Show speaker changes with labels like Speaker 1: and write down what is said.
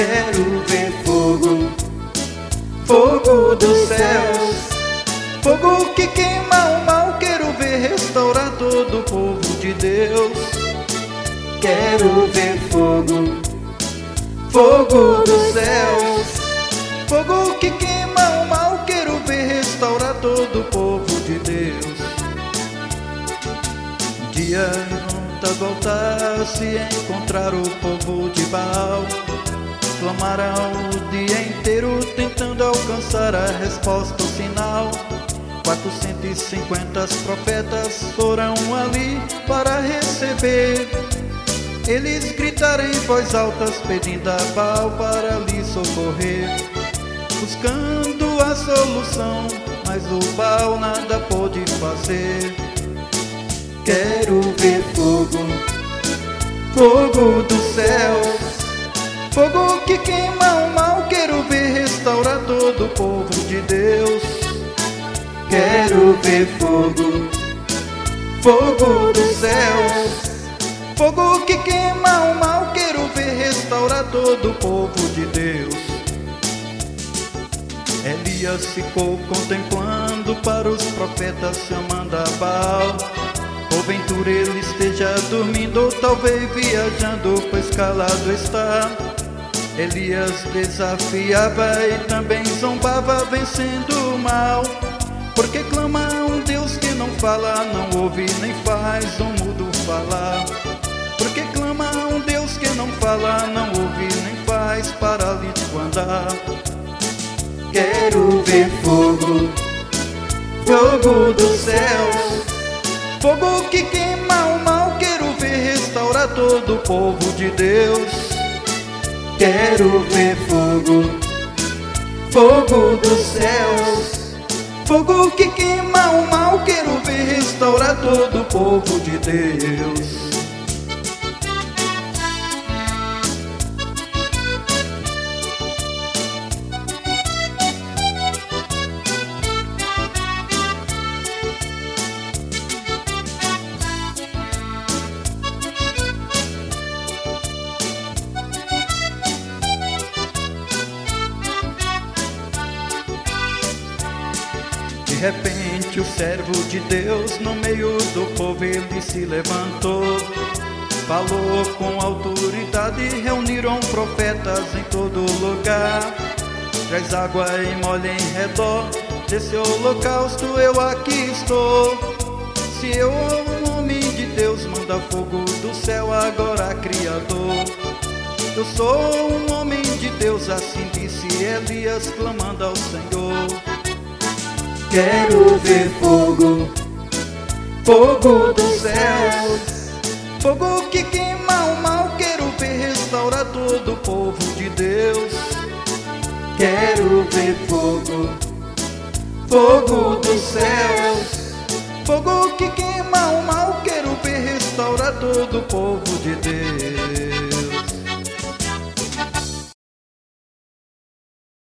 Speaker 1: Quero ver fogo, fogo dos céus, fogo que queima o mal. Quero ver restaurar todo o povo de Deus. Quero ver fogo, fogo dos céus, fogo que queima o mal. Quero ver restaurar todo o povo de Deus. Um dia juntas voltar-se encontrar o povo de Baal. Clamarão o dia inteiro tentando alcançar a resposta, o sinal. 450 profetas foram ali para receber. Eles gritaram em voz alta pedindo a Baal para lhe socorrer, buscando a solução, mas o Baal nada pôde fazer. Quero ver fogo, fogo dos céus, fogo que queima o mal. Quero ver restaurar todo o povo de Deus. Quero ver fogo, fogo dos céus, fogo que queima o mal. Quero ver restaurar todo o povo de Deus. Elias ficou contemplando para os profetas chamando a Baal. Porventura ele esteja dormindo ou talvez viajando, pois calado está. Elias desafiava e também zombava, vencendo o mal. Porque clama um Deus que não fala, não ouve nem faz um mudo falar. Porque clama um Deus que não fala, não ouve nem faz paralítico andar. Quero ver fogo, fogo dos céus, fogo que queima o mal. Quero ver restaurar todo o povo de Deus. Quero ver fogo, fogo dos céus, fogo que queima o mal. Quero ver restaurar todo o povo de Deus. De repente o servo de Deus no meio do povo ele se levantou, falou com autoridade, reuniram profetas em todo lugar. Traz água e molha em redor desse holocausto, eu aqui estou. Se eu, um homem de Deus, manda fogo do céu agora, Criador. Eu sou um homem de Deus, assim disse Elias clamando ao Senhor. Quero ver fogo, fogo dos céus, fogo que queima o mal. Quero ver restaurar todo o povo de Deus. Quero ver fogo, fogo dos céus, fogo que queima o mal. Quero ver restaurar todo o povo de Deus.